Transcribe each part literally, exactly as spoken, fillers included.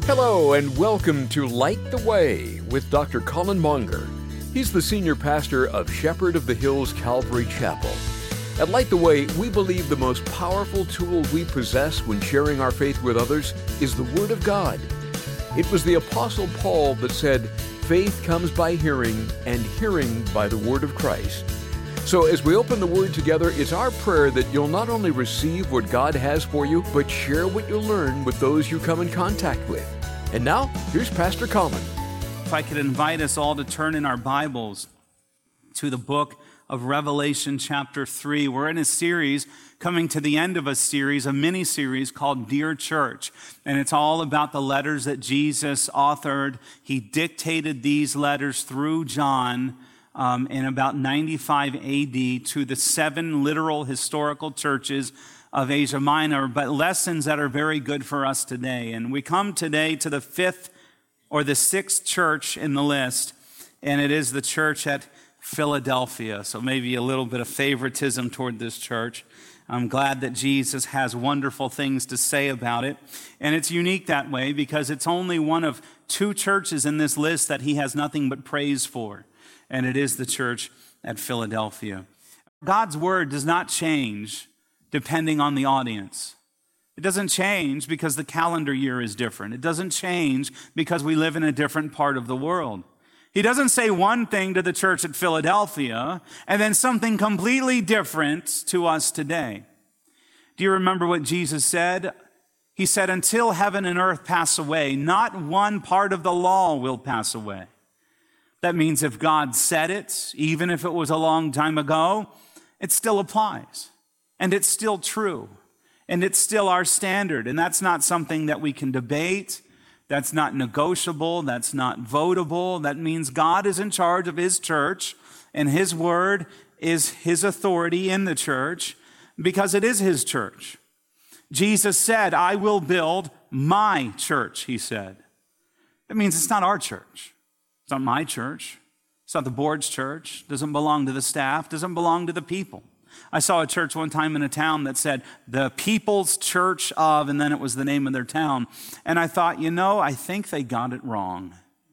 Hello and welcome to Light the Way with Doctor Colin Monger. He's the senior pastor of Shepherd of the Hills Calvary Chapel. At Light the Way, we believe the most powerful tool we possess when sharing our faith with others is the Word of God. It was the Apostle Paul that said, "Faith comes by hearing, and hearing by the Word of Christ." So as we open the Word together, it's our prayer that you'll not only receive what God has for you, but share what you learn with those you come in contact with. And now, here's Pastor Colin. If I could invite us all to turn in our Bibles to the book of Revelation chapter three. We're in a series, coming to the end of a series, a mini-series called Dear Church. And it's all about the letters that Jesus authored. He dictated these letters through John um, in about ninety-five A D to the seven literal historical churches of Asia Minor, but lessons that are very good for us today. And we come today to the fifth or the sixth church in the list, and it is the church at Philadelphia. So maybe a little bit of favoritism toward this church. I'm glad that Jesus has wonderful things to say about it. And it's unique that way because it's only one of two churches in this list that he has nothing but praise for. And it is the church at Philadelphia. God's word does not change depending on the audience. It doesn't change because the calendar year is different. It doesn't change because we live in a different part of the world. He doesn't say one thing to the church at Philadelphia and then something completely different to us today. Do you remember what Jesus said? He said, "Until heaven and earth pass away, not one part of the law will pass away." That means if God said it, even if it was a long time ago, it still applies. And it's still true. And it's still our standard. And that's not something that we can debate. That's not negotiable. That's not votable. That means God is in charge of his church. And his word is his authority in the church because it is his church. Jesus said, "I will build my church," he said. That means it's not our church. It's not my church. It's not the board's church. It doesn't belong to the staff. It doesn't belong to the people. I saw a church one time in a town that said, "The People's Church of," and then it was the name of their town. And I thought, you know, I think they got it wrong.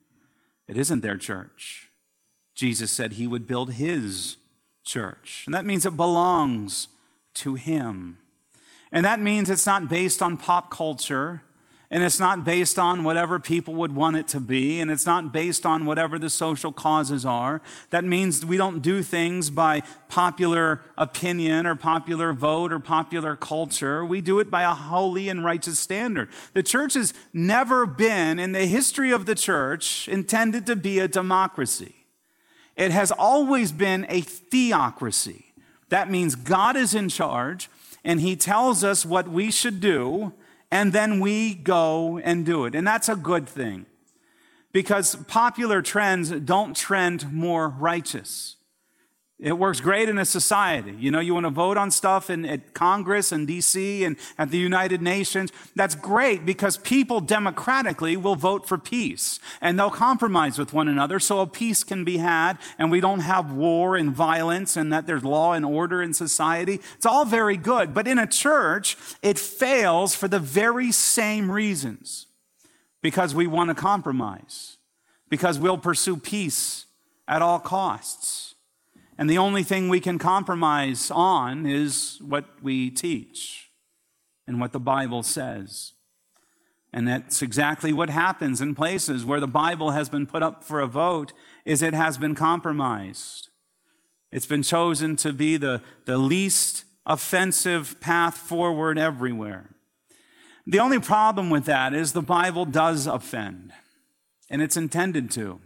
It isn't their church. Jesus said he would build his church. And that means it belongs to him. And that means it's not based on pop culture. And it's not based on whatever people would want it to be. And it's not based on whatever the social causes are. That means we don't do things by popular opinion or popular vote or popular culture. We do it by a holy and righteous standard. The church has never been, in the history of the church, intended to be a democracy. It has always been a theocracy. That means God is in charge and he tells us what we should do, and then we go and do it. And that's a good thing because popular trends don't trend more righteous. It works great in a society. You know, you want to vote on stuff in at Congress and D C and at the United Nations. That's great because people democratically will vote for peace and they'll compromise with one another so a peace can be had and we don't have war and violence and that there's law and order in society. It's all very good. But in a church, it fails for the very same reasons. Because we want to compromise. Because we'll pursue peace at all costs. And the only thing we can compromise on is what we teach and what the Bible says. And that's exactly what happens in places where the Bible has been put up for a vote, is it has been compromised. It's been chosen to be the, the least offensive path forward everywhere. The only problem with that is the Bible does offend, and it's intended to.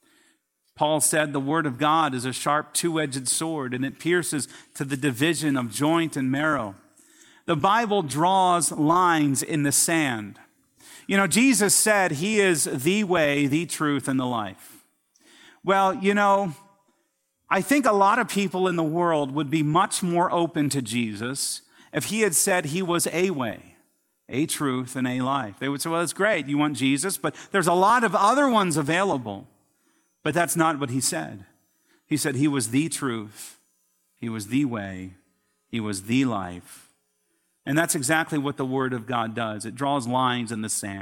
Paul said the word of God is a sharp two-edged sword, and it pierces to the division of joint and marrow. The Bible draws lines in the sand. You know, Jesus said he is the way, the truth, and the life. Well, you know, I think a lot of people in the world would be much more open to Jesus if he had said he was a way, a truth, and a life. They would say, well, that's great. You want Jesus, but there's a lot of other ones available. But that's not what he said. He said he was the truth. He was the way. He was the life. And that's exactly what the Word of God does. It draws lines in the sand.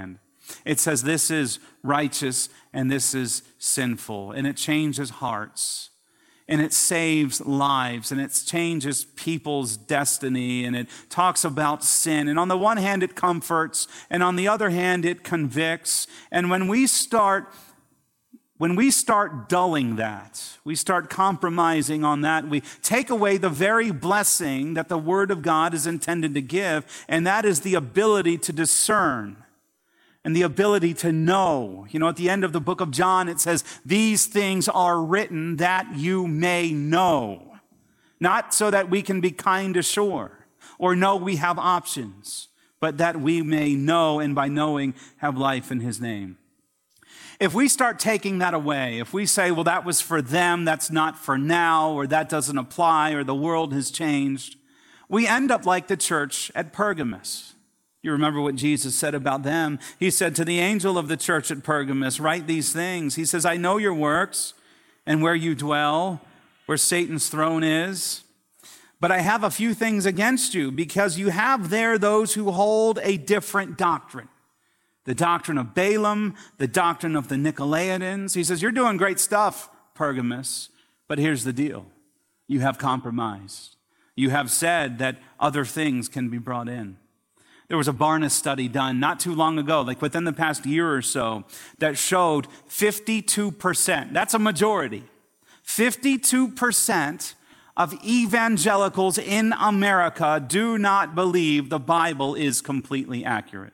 It says this is righteous and this is sinful, and it changes hearts. And it saves lives, and it changes people's destiny, and it talks about sin. And on the one hand, it comforts, and on the other hand, it convicts. And when we start, when we start dulling that, we start compromising on that, we take away the very blessing that the Word of God is intended to give, and that is the ability to discern. And the ability to know. You know, at the end of the book of John, it says, these things are written that you may know. Not so that we can be kind ashore or know we have options, but that we may know, and by knowing have life in his name. If we start taking that away, if we say, well, that was for them, that's not for now, or that doesn't apply, or the world has changed, we end up like the church at Pergamos. You remember what Jesus said about them. He said to the angel of the church at Pergamos, write these things. He says, I know your works and where you dwell, where Satan's throne is. But I have a few things against you, because you have there those who hold a different doctrine. The doctrine of Balaam, the doctrine of the Nicolaitans. He says, you're doing great stuff, Pergamos, but here's the deal. You have compromised. You have said that other things can be brought in. There was a Barna study done not too long ago, like within the past year or so, that showed fifty-two percent, that's a majority, fifty-two percent of evangelicals in America do not believe the Bible is completely accurate.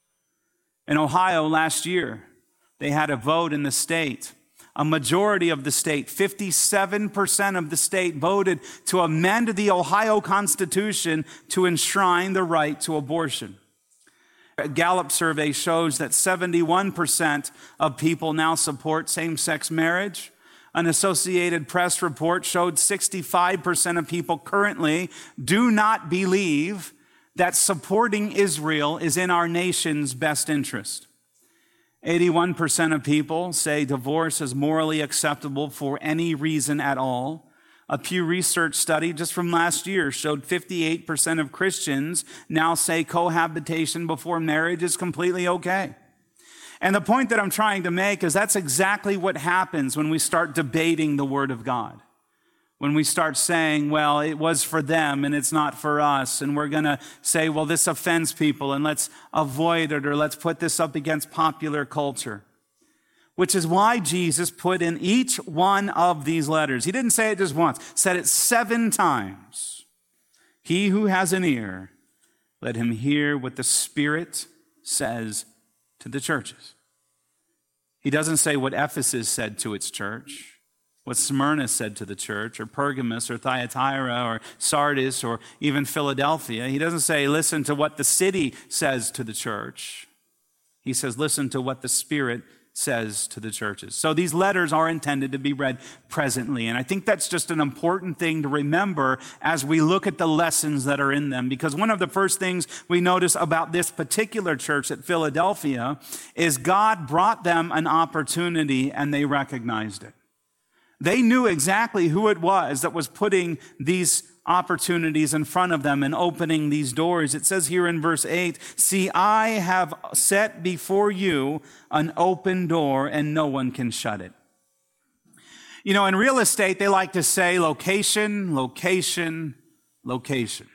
In Ohio last year, they had a vote in the state. A majority of the state, fifty-seven percent of the state, voted to amend the Ohio Constitution to enshrine the right to abortion. A Gallup survey shows that seventy-one percent of people now support same-sex marriage. An Associated Press report showed sixty-five percent of people currently do not believe that supporting Israel is in our nation's best interest. eighty-one percent of people say divorce is morally acceptable for any reason at all. A Pew Research study just from last year showed fifty-eight percent of Christians now say cohabitation before marriage is completely okay. And the point that I'm trying to make is that's exactly what happens when we start debating the Word of God. When we start saying, well, it was for them and it's not for us, and we're going to say, well, this offends people and let's avoid it, or let's put this up against popular culture. Which is why Jesus put in each one of these letters, he didn't say it just once, said it seven times. He who has an ear, let him hear what the Spirit says to the churches. He doesn't say what Ephesus said to its church, what Smyrna said to the church, or Pergamos, or Thyatira, or Sardis, or even Philadelphia. He doesn't say, listen to what the city says to the church. He says, listen to what the Spirit says to the churches. So these letters are intended to be read presently. And I think that's just an important thing to remember as we look at the lessons that are in them. Because one of the first things we notice about this particular church at Philadelphia is God brought them an opportunity and they recognized it. They knew exactly who it was that was putting these opportunities in front of them and opening these doors. It says here in verse eight, see, I have set before you an open door and no one can shut it. You know, in real estate, they like to say location, location, location.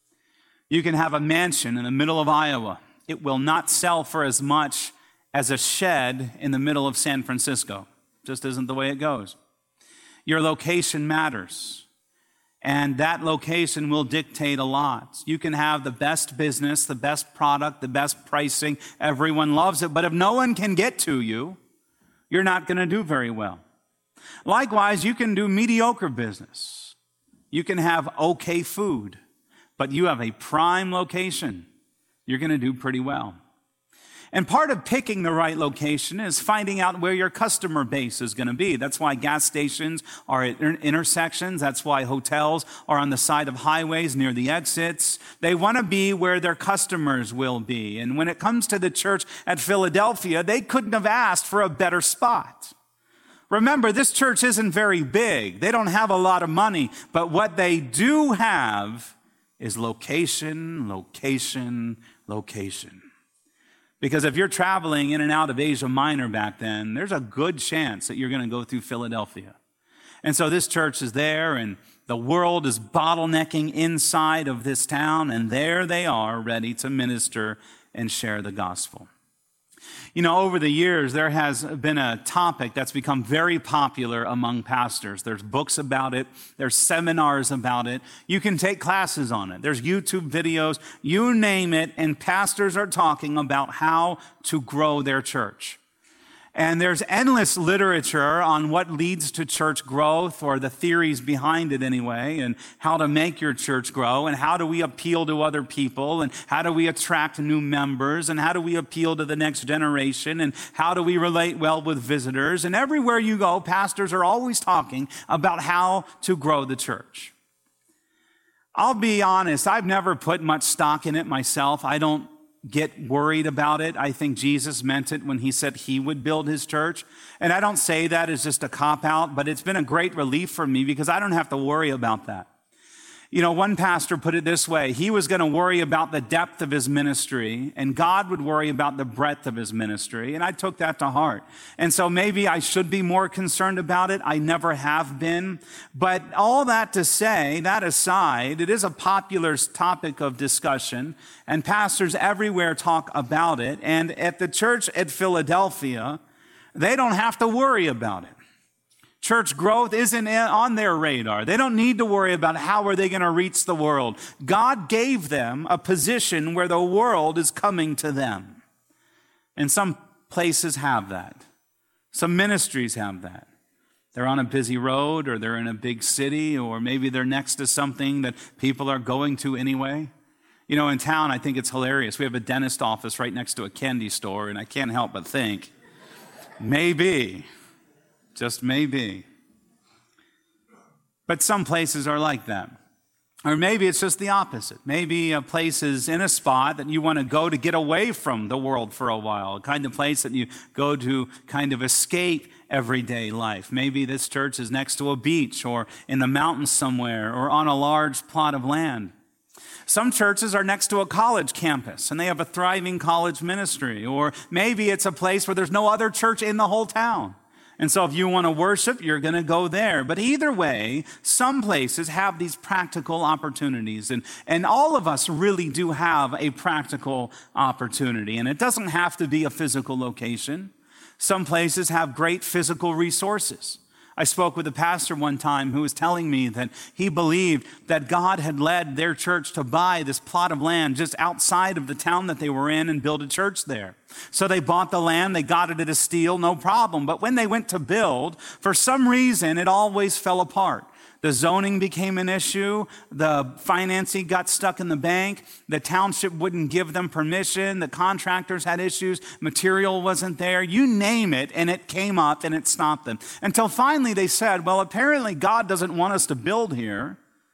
You can have a mansion in the middle of Iowa. It will not sell for as much as a shed in the middle of San Francisco. Just isn't the way it goes. Your location matters, and that location will dictate a lot. You can have the best business, the best product, the best pricing. Everyone loves it, but if no one can get to you, you're not going to do very well. Likewise, you can do mediocre business. You can have okay food, but you have a prime location. You're going to do pretty well. And part of picking the right location is finding out where your customer base is going to be. That's why gas stations are at intersections. That's why hotels are on the side of highways near the exits. They want to be where their customers will be. And when it comes to the church at Philadelphia, they couldn't have asked for a better spot. Remember, this church isn't very big. They don't have a lot of money. But what they do have is location, location, location. Because if you're traveling in and out of Asia Minor back then, there's a good chance that you're going to go through Philadelphia. And so this church is there, and the world is bottlenecking inside of this town, and there they are ready to minister and share the gospel. You know, over the years, there has been a topic that's become very popular among pastors. There's books about it. There's seminars about it. You can take classes on it. There's YouTube videos. You name it, and pastors are talking about how to grow their church. And there's endless literature on what leads to church growth, or the theories behind it anyway, and how to make your church grow, and how do we appeal to other people, and how do we attract new members, and how do we appeal to the next generation, and how do we relate well with visitors. And everywhere you go, pastors are always talking about how to grow the church. I'll be honest, I've never put much stock in it myself. I don't get worried about it. I think Jesus meant it when he said he would build his church. And I don't say that as just a cop-out, but it's been a great relief for me because I don't have to worry about that. You know, one pastor put it this way: he was going to worry about the depth of his ministry, and God would worry about the breadth of his ministry. And I took that to heart. And so maybe I should be more concerned about it. I never have been. But all that to say, that aside, it is a popular topic of discussion, and pastors everywhere talk about it. And at the church at Philadelphia, they don't have to worry about it. Church growth isn't on their radar. They don't need to worry about how are they going to reach the world. God gave them a position where the world is coming to them. And some places have that. Some ministries have that. They're on a busy road, or they're in a big city, or maybe they're next to something that people are going to anyway. You know, in town, I think it's hilarious. We have a dentist office right next to a candy store, and I can't help but think, maybe... Just maybe. But some places are like that. Or maybe it's just the opposite. Maybe a place is in a spot that you want to go to get away from the world for a while, a kind of place that you go to kind of escape everyday life. Maybe this church is next to a beach, or in the mountains somewhere, or on a large plot of land. Some churches are next to a college campus, and they have a thriving college ministry. Or maybe it's a place where there's no other church in the whole town. And so if you want to worship, you're going to go there. But either way, some places have these practical opportunities. And, and all of us really do have a practical opportunity. And it doesn't have to be a physical location. Some places have great physical resources. I spoke with a pastor one time who was telling me that he believed that God had led their church to buy this plot of land just outside of the town that they were in and build a church there. So they bought the land, they got it at a steal, no problem. But when they went to build, for some reason, it always fell apart. The zoning became an issue. The financing got stuck in the bank. The township wouldn't give them permission. The contractors had issues. Material wasn't there. You name it, and it came up and it stopped them. Until finally they said, well, apparently God doesn't want us to build here,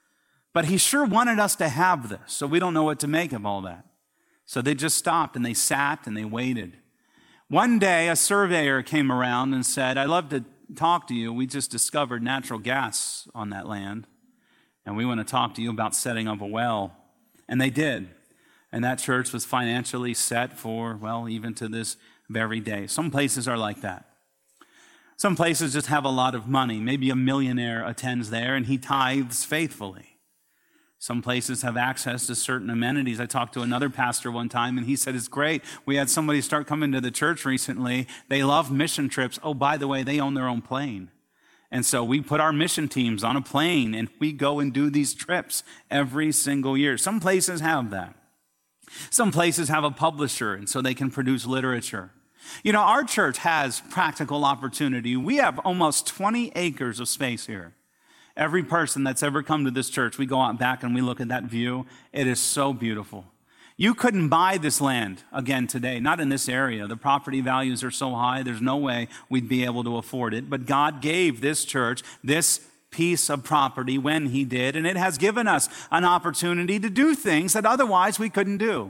but he sure wanted us to have this. So we don't know what to make of all that. So they just stopped and they sat and they waited. One day a surveyor came around and said, I'd love to talk to you. We just discovered natural gas on that land, and we want to talk to you about setting up a well. And they did. And that church was financially set for, well, even to this very day. Some places are like that. Some places just have a lot of money. Maybe a millionaire attends there and he tithes faithfully. Some places have access to certain amenities. I talked to another pastor one time, and he said, it's great. We had somebody start coming to the church recently. They love mission trips. Oh, by the way, they own their own plane. And so we put our mission teams on a plane, and we go and do these trips every single year. Some places have that. Some places have a publisher, and so they can produce literature. You know, our church has practical opportunity. We have almost twenty acres of space here. Every person that's ever come to this church, we go out back and we look at that view. It is so beautiful. You couldn't buy this land again today, not in this area. The property values are so high, there's no way we'd be able to afford it. But God gave this church this piece of property when he did, and it has given us an opportunity to do things that otherwise we couldn't do.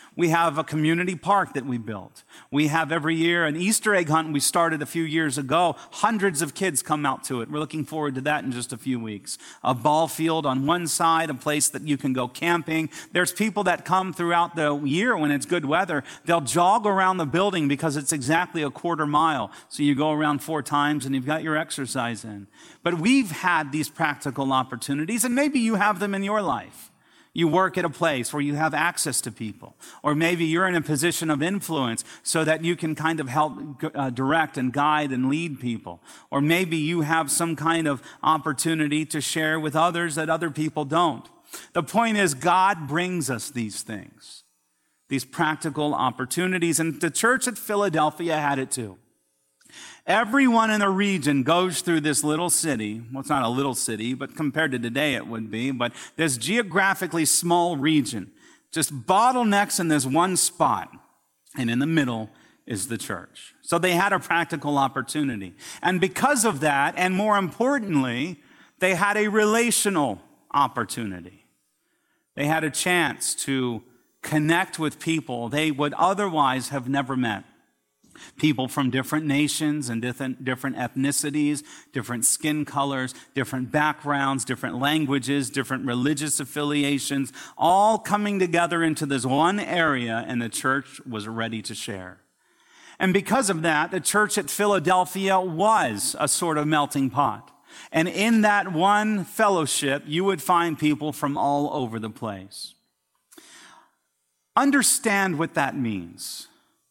We have a community park that we built. We have every year an Easter egg hunt we started a few years ago. Hundreds of kids come out to it. We're looking forward to that in just a few weeks. A ball field on one side, a place that you can go camping. There's people that come throughout the year when it's good weather. They'll jog around the building because it's exactly a quarter mile. So you go around four times and you've got your exercise in. But we've had these practical opportunities, and maybe you have them in your life. You work at a place where you have access to people, or maybe you're in a position of influence so that you can kind of help uh, direct and guide and lead people. Or maybe you have some kind of opportunity to share with others that other people don't. The point is, God brings us these things, these practical opportunities, and the church at Philadelphia had it too. Everyone in the region goes through this little city. Well, it's not a little city, but compared to today it would be. But this geographically small region just bottlenecks in this one spot. And in the middle is the church. So they had a practical opportunity. And because of that, and more importantly, they had a relational opportunity. They had a chance to connect with people they would otherwise have never met. People from different nations and different, different ethnicities, different skin colors, different backgrounds, different languages, different religious affiliations, all coming together into this one area, and the church was ready to share. And because of that, the church at Philadelphia was a sort of melting pot. And in that one fellowship, you would find people from all over the place. Understand what that means.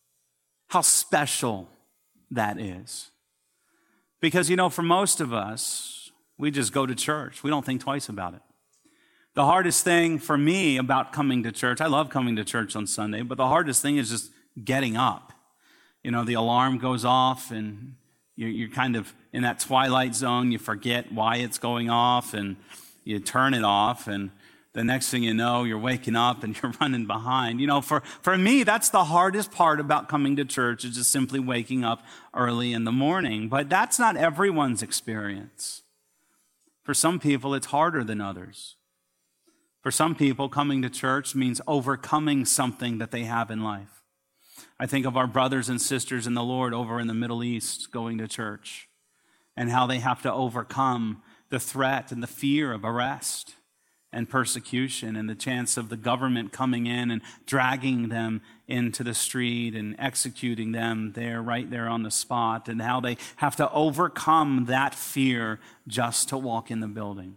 How special that is. Because, you know, for most of us, we just go to church. We don't think twice about it. The hardest thing for me about coming to church, I love coming to church on Sunday, but the hardest thing is just getting up. You know, the alarm goes off and you're, you're kind of in that twilight zone. You forget why it's going off and you turn it off, and the next thing you know, you're waking up and you're running behind. You know, for, for me, that's the hardest part about coming to church, is just simply waking up early in the morning. But that's not everyone's experience. For some people, it's harder than others. For some people, coming to church means overcoming something that they have in life. I think of our brothers and sisters in the Lord over in the Middle East going to church, and how they have to overcome the threat and the fear of arrest and persecution, and the chance of the government coming in and dragging them into the street and executing them there, right there on the spot, and how they have to overcome that fear just to walk in the building.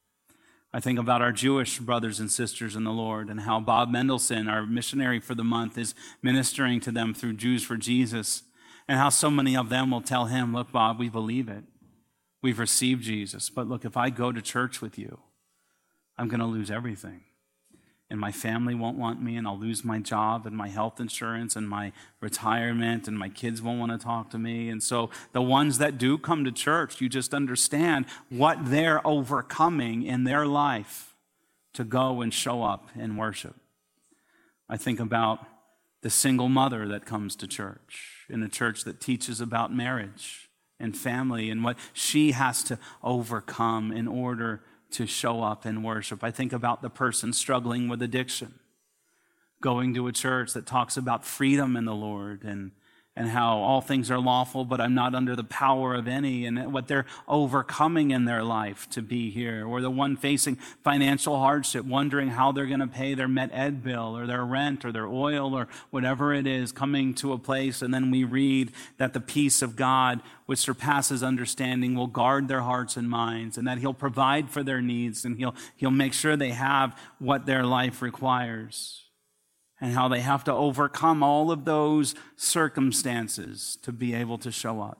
I think about our Jewish brothers and sisters in the Lord, and how Bob Mendelson, our missionary for the month, is ministering to them through Jews for Jesus, and how so many of them will tell him, look, Bob, we believe it. We've received Jesus, but look, if I go to church with you, I'm going to lose everything. And my family won't want me, and I'll lose my job and my health insurance and my retirement, and my kids won't want to talk to me. And so the ones that do come to church, you just understand what they're overcoming in their life to go and show up and worship. I think about the single mother that comes to church, in a church that teaches about marriage and family and what she has to overcome in order to show up and worship. I think about the person struggling with addiction, going to a church that talks about freedom in the Lord, and and how all things are lawful, but I'm not under the power of any, and what they're overcoming in their life to be here. Or the one facing financial hardship, wondering how they're going to pay their Met Ed bill or their rent or their oil or whatever it is, coming to a place, and then we read that the peace of God, which surpasses understanding, will guard their hearts and minds, and that he'll provide for their needs, and he'll he'll make sure they have what their life requires. And how they have to overcome all of those circumstances to be able to show up.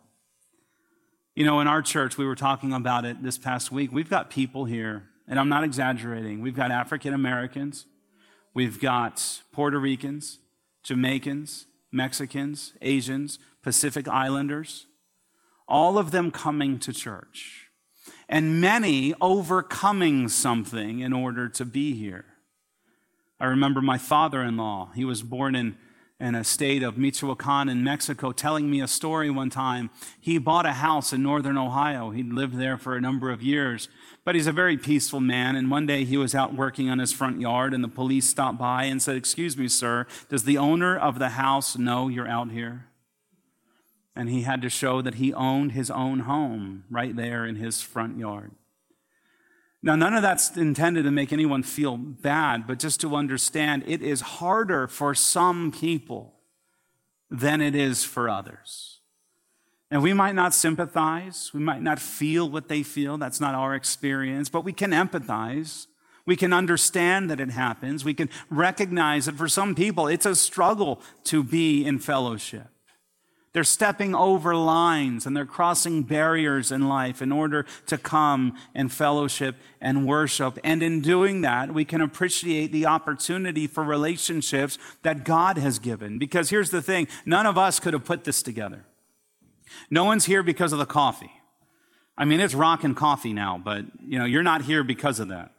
You know, in our church, we were talking about it this past week. We've got people here, and I'm not exaggerating. We've got African Americans, we've got Puerto Ricans, Jamaicans, Mexicans, Asians, Pacific Islanders, all of them coming to church, and many overcoming something in order to be here. I remember my father-in-law. He was born in in a state of Michoacan in Mexico, telling me a story one time. He bought a house in northern Ohio. He'd lived there for a number of years, but he's a very peaceful man. And one day he was out working on his front yard, and the police stopped by and said, "Excuse me, sir, does the owner of the house know you're out here?" And he had to show that he owned his own home right there in his front yard. Now, none of that's intended to make anyone feel bad, but just to understand, it is harder for some people than it is for others. And we might not sympathize, we might not feel what they feel, that's not our experience, but we can empathize. We can understand that it happens. We can recognize that for some people, it's a struggle to be in fellowship. They're stepping over lines and they're crossing barriers in life in order to come and fellowship and worship. And in doing that, we can appreciate the opportunity for relationships that God has given. Because here's the thing, none of us could have put this together. No one's here because of the coffee. I mean, it's rockin' coffee now, but you know, you're not here because of that.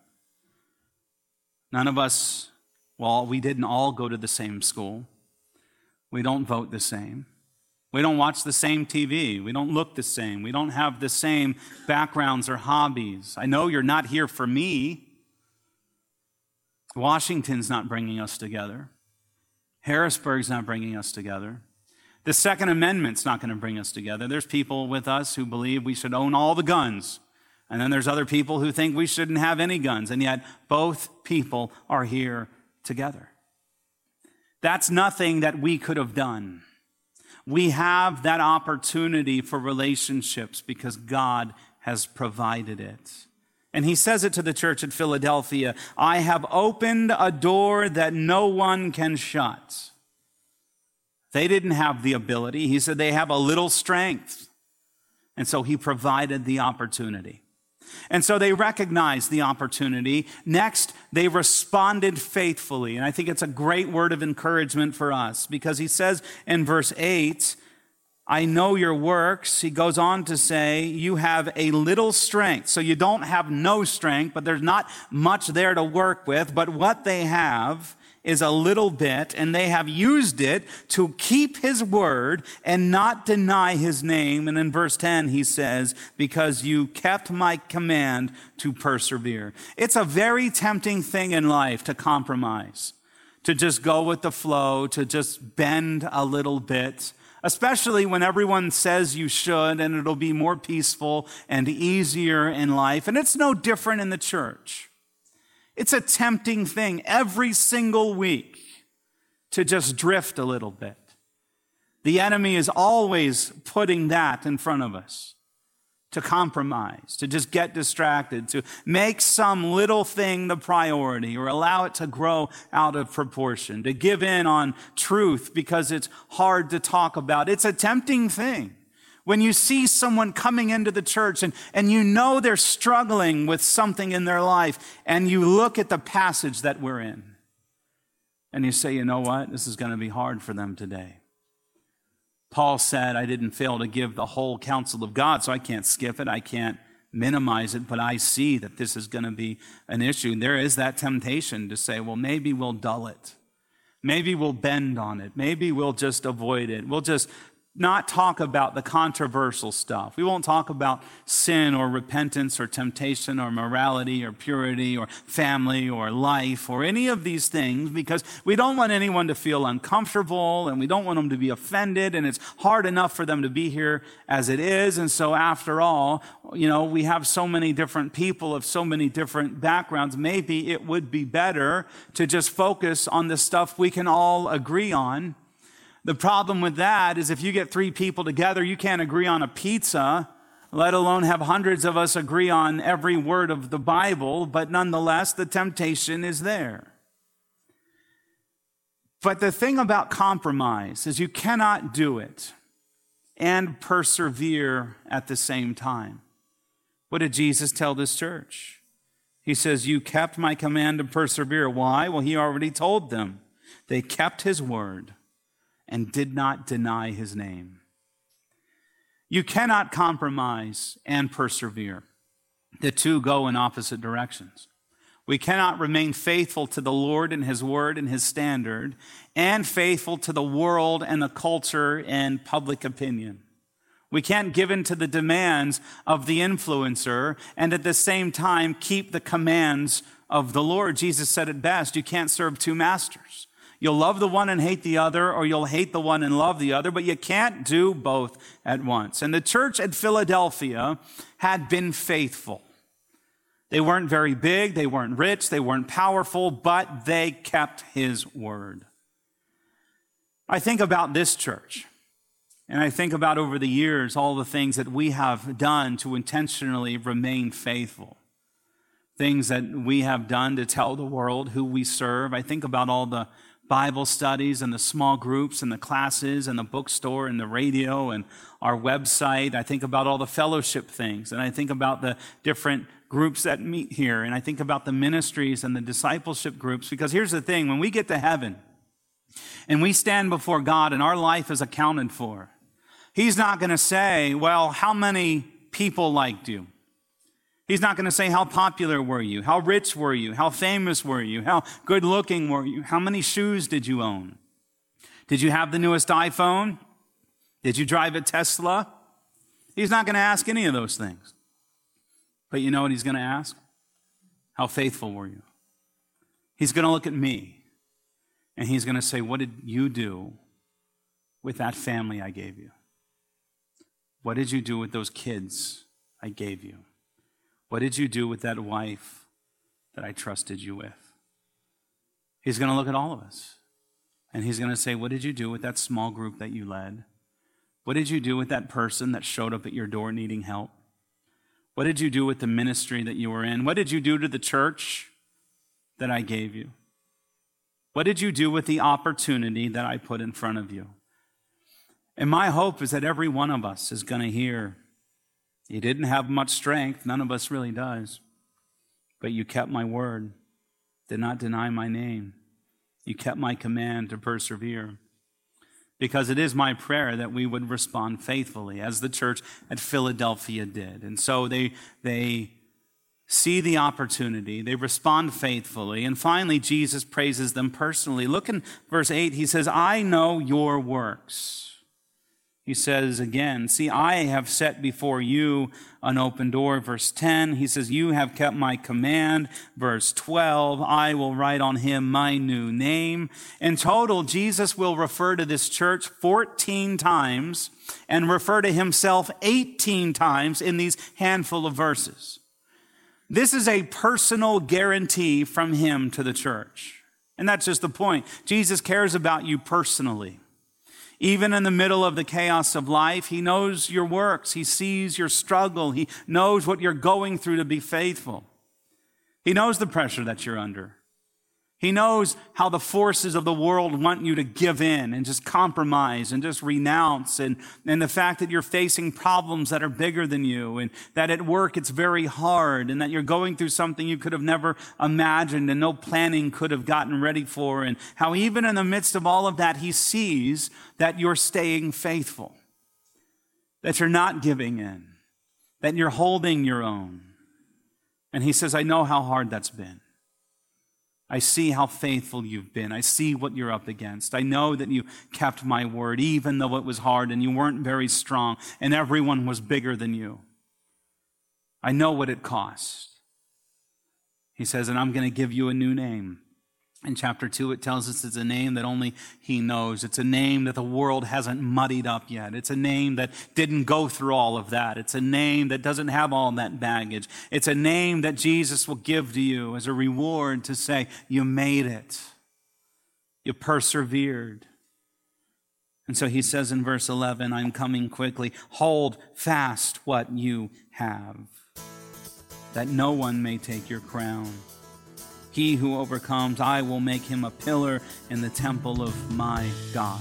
None of us, well, we didn't all go to the same school. We don't vote the same. We don't watch the same T V. We don't look the same. We don't have the same backgrounds or hobbies. I know you're not here for me. Washington's not bringing us together. Harrisburg's not bringing us together. The Second Amendment's not going to bring us together. There's people with us who believe we should own all the guns. And then there's other people who think we shouldn't have any guns. And yet both people are here together. That's nothing that we could have done. We have that opportunity for relationships because God has provided it. And he says it to the church at Philadelphia, "I have opened a door that no one can shut." They didn't have the ability. He said they have a little strength. And so he provided the opportunity. And so they recognized the opportunity. Next, they responded faithfully. And I think it's a great word of encouragement for us because he says in verse eight, "I know your works." He goes on to say, "You have a little strength." So you don't have no strength, but there's not much there to work with. But what they have is a little bit, and they have used it to keep his word and not deny his name. And in verse ten, he says, "Because you kept my command to persevere." It's a very tempting thing in life to compromise, to just go with the flow, to just bend a little bit, especially when everyone says you should, and it'll be more peaceful and easier in life. And it's no different in the church. It's a tempting thing every single week to just drift a little bit. The enemy is always putting that in front of us, to compromise, to just get distracted, to make some little thing the priority or allow it to grow out of proportion, to give in on truth because it's hard to talk about. It's a tempting thing. When you see someone coming into the church and, and you know they're struggling with something in their life, and you look at the passage that we're in, and you say, you know what? This is going to be hard for them today. Paul said, "I didn't fail to give the whole counsel of God," so I can't skip it. I can't minimize it, but I see that this is going to be an issue. And there is that temptation to say, well, maybe we'll dull it. Maybe we'll bend on it. Maybe we'll just avoid it. We'll just not talk about the controversial stuff. We won't talk about sin or repentance or temptation or morality or purity or family or life or any of these things because we don't want anyone to feel uncomfortable and we don't want them to be offended, and it's hard enough for them to be here as it is. And so after all, you know, we have so many different people of so many different backgrounds. Maybe it would be better to just focus on the stuff we can all agree on. The problem with that is if you get three people together, you can't agree on a pizza, let alone have hundreds of us agree on every word of the Bible, but nonetheless, the temptation is there. But the thing about compromise is you cannot do it and persevere at the same time. What did Jesus tell this church? He says, "You kept my command to persevere." Why? Well, he already told them. They kept his word and did not deny his name. You cannot compromise and persevere. The two go in opposite directions. We cannot remain faithful to the Lord and his word and his standard, and faithful to the world and the culture and public opinion. We can't give in to the demands of the influencer and at the same time keep the commands of the Lord. Jesus said it best, you can't serve two masters. You'll love the one and hate the other, or you'll hate the one and love the other, but you can't do both at once. And the church at Philadelphia had been faithful. They weren't very big, they weren't rich, they weren't powerful, but they kept his word. I think about this church, and I think about over the years all the things that we have done to intentionally remain faithful. Things that we have done to tell the world who we serve. I think about all the Bible studies and the small groups and the classes and the bookstore and the radio and our website. I think about all the fellowship things, and I think about the different groups that meet here, and I think about the ministries and the discipleship groups, because here's the thing, when we get to heaven and we stand before God and our life is accounted for, he's not going to say, well, how many people liked you? He's not going to say, how popular were you? How rich were you? How famous were you? How good looking were you? How many shoes did you own? Did you have the newest iPhone? Did you drive a Tesla? He's not going to ask any of those things. But you know what he's going to ask? How faithful were you? He's going to look at me and he's going to say, what did you do with that family I gave you? What did you do with those kids I gave you? What did you do with that wife that I trusted you with? He's going to look at all of us, and he's going to say, what did you do with that small group that you led? What did you do with that person that showed up at your door needing help? What did you do with the ministry that you were in? What did you do to the church that I gave you? What did you do with the opportunity that I put in front of you? And my hope is that every one of us is going to hear, you didn't have much strength, none of us really does, but you kept my word, did not deny my name. You kept my command to persevere. Because it is my prayer that we would respond faithfully, as the church at Philadelphia did. And so they, they see the opportunity, they respond faithfully, and finally Jesus praises them personally. Look in verse eight, he says, I know your works. He says again, see, I have set before you an open door. Verse ten, he says, you have kept my command. Verse twelve, I will write on him my new name. In total, Jesus will refer to this church fourteen times and refer to himself eighteen times in these handful of verses. This is a personal guarantee from him to the church. And that's just the point. Jesus cares about you personally. Even in the middle of the chaos of life, he knows your works. He sees your struggle. He knows what you're going through to be faithful. He knows the pressure that you're under. He knows how the forces of the world want you to give in and just compromise and just renounce, and, and the fact that you're facing problems that are bigger than you, and that at work it's very hard, and that you're going through something you could have never imagined and no planning could have gotten ready for, and how even in the midst of all of that, he sees that you're staying faithful, that you're not giving in, that you're holding your own. And he says, I know how hard that's been. I see how faithful you've been. I see what you're up against. I know that you kept my word, even though it was hard and you weren't very strong and everyone was bigger than you. I know what it cost. He says, and I'm going to give you a new name. In chapter two, it tells us it's a name that only he knows. It's a name that the world hasn't muddied up yet. It's a name that didn't go through all of that. It's a name that doesn't have all that baggage. It's a name that Jesus will give to you as a reward to say, you made it. You persevered. And so he says in verse eleven, I'm coming quickly. Hold fast what you have, that no one may take your crown. He who overcomes, I will make him a pillar in the temple of my God.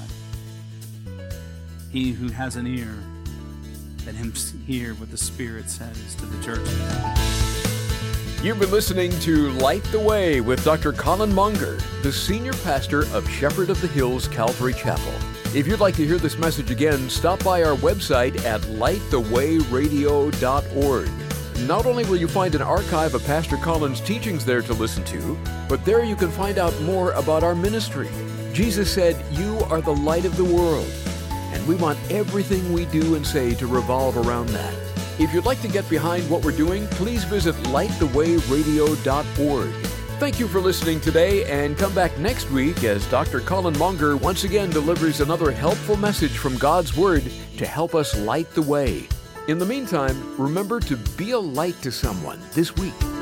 He who has an ear, let him hear what the Spirit says to the church. You've been listening to Light the Way with Doctor Colin Monger, the senior pastor of Shepherd of the Hills Calvary Chapel. If you'd like to hear this message again, stop by our website at light the way radio dot org. Not only will you find an archive of Pastor Colin's teachings there to listen to, but there you can find out more about our ministry. Jesus said, "You are the light of the world," and we want everything we do and say to revolve around that. If you'd like to get behind what we're doing, please visit light the way radio dot org. Thank you for listening today, and come back next week as Doctor Colin Monger once again delivers another helpful message from God's Word to help us light the way. In the meantime, remember to be a light to someone this week.